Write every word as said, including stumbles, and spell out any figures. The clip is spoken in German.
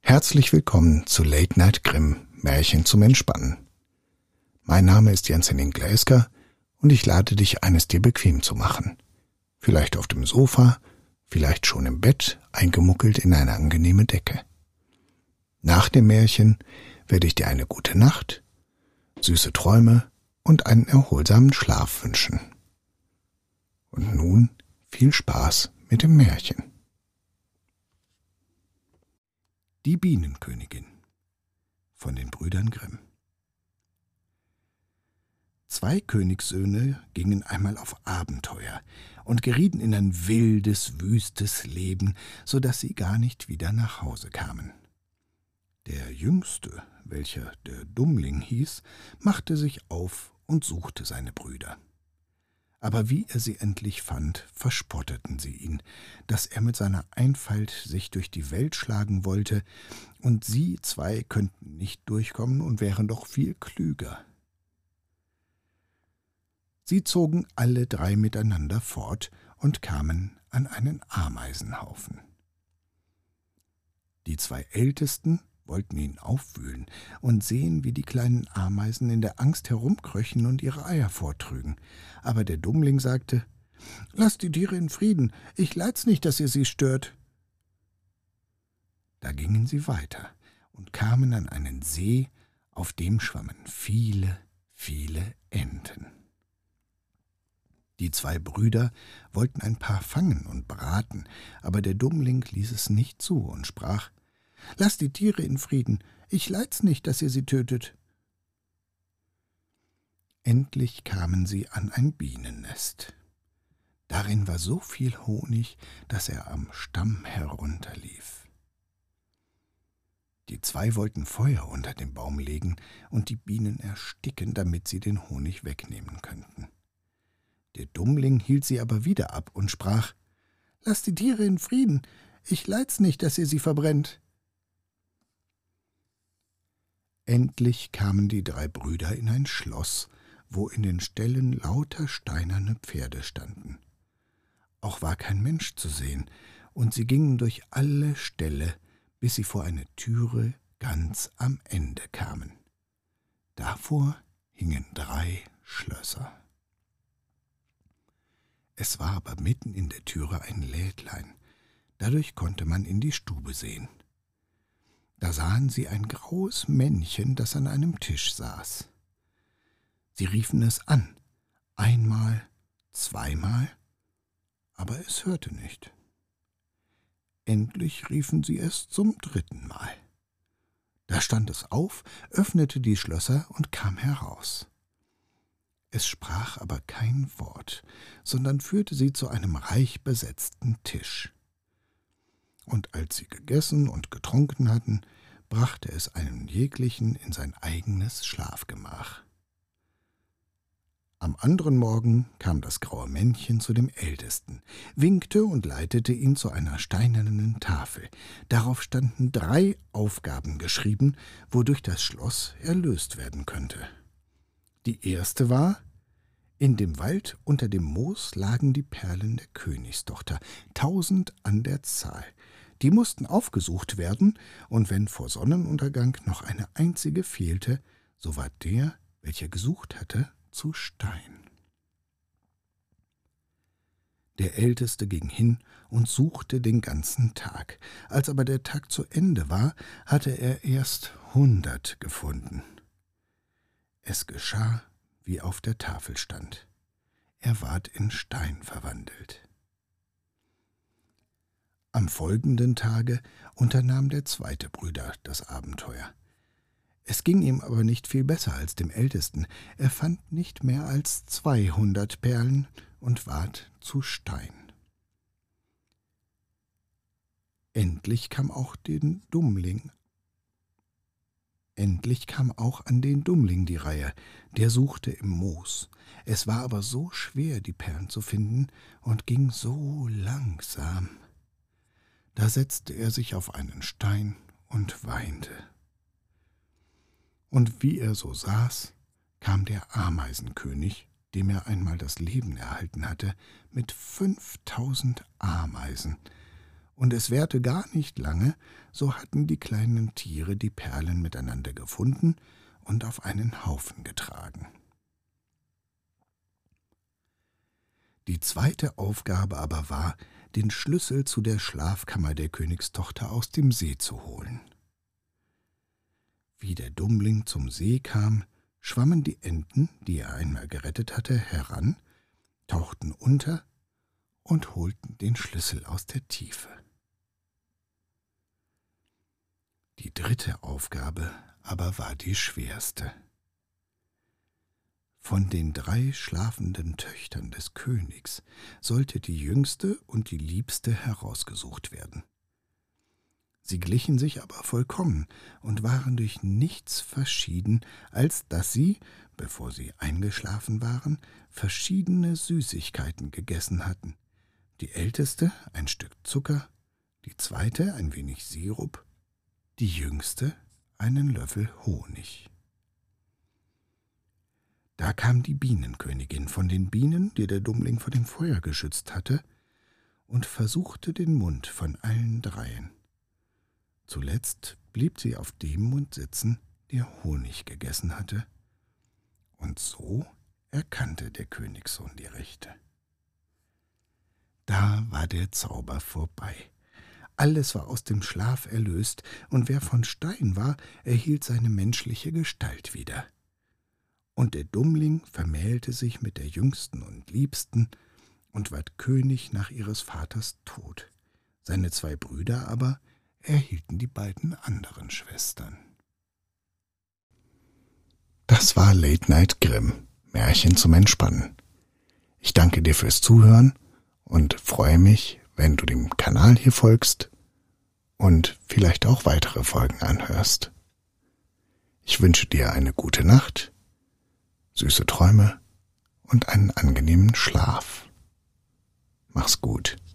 Herzlich willkommen zu Late Night Grimm, Märchen zum Entspannen. Mein Name ist Jens-Henning Gläsker und ich lade dich ein, es dir bequem zu machen. Vielleicht auf dem Sofa, vielleicht schon im Bett, eingemuckelt in eine angenehme Decke. Nach dem Märchen werde ich dir eine gute Nacht, süße Träume und einen erholsamen Schlaf wünschen. Und nun viel Spaß mit dem Märchen. Die Bienenkönigin von den Brüdern Grimm. Zwei Königssöhne gingen einmal auf Abenteuer und gerieten in ein wildes, wüstes Leben, so daß sie gar nicht wieder nach Hause kamen. Der Jüngste, welcher der Dummling hieß, machte sich auf und suchte seine Brüder. Aber wie er sie endlich fand, verspotteten sie ihn, dass er mit seiner Einfalt sich durch die Welt schlagen wollte, und sie zwei könnten nicht durchkommen und wären doch viel klüger. Sie zogen alle drei miteinander fort und kamen an einen Ameisenhaufen. Die zwei Ältesten wollten ihn aufwühlen und sehen, wie die kleinen Ameisen in der Angst herumkröchen und ihre Eier vortrügen. Aber der Dummling sagte: »Lasst die Tiere in Frieden, ich leid's nicht, dass ihr sie stört.« Da gingen sie weiter und kamen an einen See, auf dem schwammen viele, viele Enten. Die zwei Brüder wollten ein paar fangen und braten, aber der Dummling ließ es nicht zu und sprach: »Lasst die Tiere in Frieden, ich leid's nicht, dass ihr sie tötet.« Endlich kamen sie an ein Bienennest. Darin war so viel Honig, dass er am Stamm herunterlief. Die zwei wollten Feuer unter den Baum legen und die Bienen ersticken, damit sie den Honig wegnehmen könnten. Der Dummling hielt sie aber wieder ab und sprach: »Lasst die Tiere in Frieden, ich leid's nicht, dass ihr sie verbrennt.« Endlich kamen die drei Brüder in ein Schloss, wo in den Ställen lauter steinerne Pferde standen. Auch war kein Mensch zu sehen, und sie gingen durch alle Ställe, bis sie vor eine Türe ganz am Ende kamen. Davor hingen drei Schlösser. Es war aber mitten in der Türe ein Lädlein, dadurch konnte man in die Stube sehen. Da sahen sie ein graues Männchen, das an einem Tisch saß. Sie riefen es an, einmal, zweimal, aber es hörte nicht. Endlich riefen sie es zum dritten Mal. Da stand es auf, öffnete die Schlösser und kam heraus. Es sprach aber kein Wort, sondern führte sie zu einem reich besetzten Tisch. Und als sie gegessen und getrunken hatten, brachte es einen jeglichen in sein eigenes Schlafgemach. Am anderen Morgen kam das graue Männchen zu dem Ältesten, winkte und leitete ihn zu einer steinernen Tafel. Darauf standen drei Aufgaben geschrieben, wodurch das Schloss erlöst werden könnte. Die erste war: In dem Wald unter dem Moos lagen die Perlen der Königstochter, tausend an der Zahl. Die mussten aufgesucht werden, und wenn vor Sonnenuntergang noch eine einzige fehlte, so war der, welcher gesucht hatte, zu Stein. Der Älteste ging hin und suchte den ganzen Tag. Als aber der Tag zu Ende war, hatte er erst hundert gefunden. Es geschah, wie auf der Tafel stand. Er ward in Stein verwandelt. Am folgenden Tage unternahm der zweite Bruder das Abenteuer. Es ging ihm aber nicht viel besser als dem Ältesten. Er fand nicht mehr als zweihundert Perlen und ward zu Stein. Endlich kam auch den Dummling Endlich kam auch an den Dummling die Reihe, der suchte im Moos. Es war aber so schwer, die Perlen zu finden, und ging so langsam. Da setzte er sich auf einen Stein und weinte. Und wie er so saß, kam der Ameisenkönig, dem er einmal das Leben erhalten hatte, mit fünftausend Ameisen und es währte gar nicht lange, so hatten die kleinen Tiere die Perlen miteinander gefunden und auf einen Haufen getragen. Die zweite Aufgabe aber war, den Schlüssel zu der Schlafkammer der Königstochter aus dem See zu holen. Wie der Dummling zum See kam, schwammen die Enten, die er einmal gerettet hatte, heran, tauchten unter und holten den Schlüssel aus der Tiefe. Die dritte Aufgabe aber war die schwerste. Von den drei schlafenden Töchtern des Königs sollte die jüngste und die liebste herausgesucht werden. Sie glichen sich aber vollkommen und waren durch nichts verschieden, als dass sie, bevor sie eingeschlafen waren, verschiedene Süßigkeiten gegessen hatten. Die älteste ein Stück Zucker, die zweite ein wenig Sirup, die jüngste einen Löffel Honig. Da kam die Bienenkönigin von den Bienen, die der Dummling vor dem Feuer geschützt hatte, und versuchte den Mund von allen dreien. Zuletzt blieb sie auf dem Mund sitzen, der Honig gegessen hatte, und so erkannte der Königssohn die Rechte. Da war der Zauber vorbei. Alles war aus dem Schlaf erlöst, und wer von Stein war, erhielt seine menschliche Gestalt wieder. Und der Dummling vermählte sich mit der Jüngsten und Liebsten und ward König nach ihres Vaters Tod. Seine zwei Brüder aber erhielten die beiden anderen Schwestern. Das war Late Night Grimm, Märchen zum Entspannen. Ich danke dir fürs Zuhören und freue mich, wenn du dem Kanal hier folgst und vielleicht auch weitere Folgen anhörst. Ich wünsche dir eine gute Nacht, süße Träume und einen angenehmen Schlaf. Mach's gut.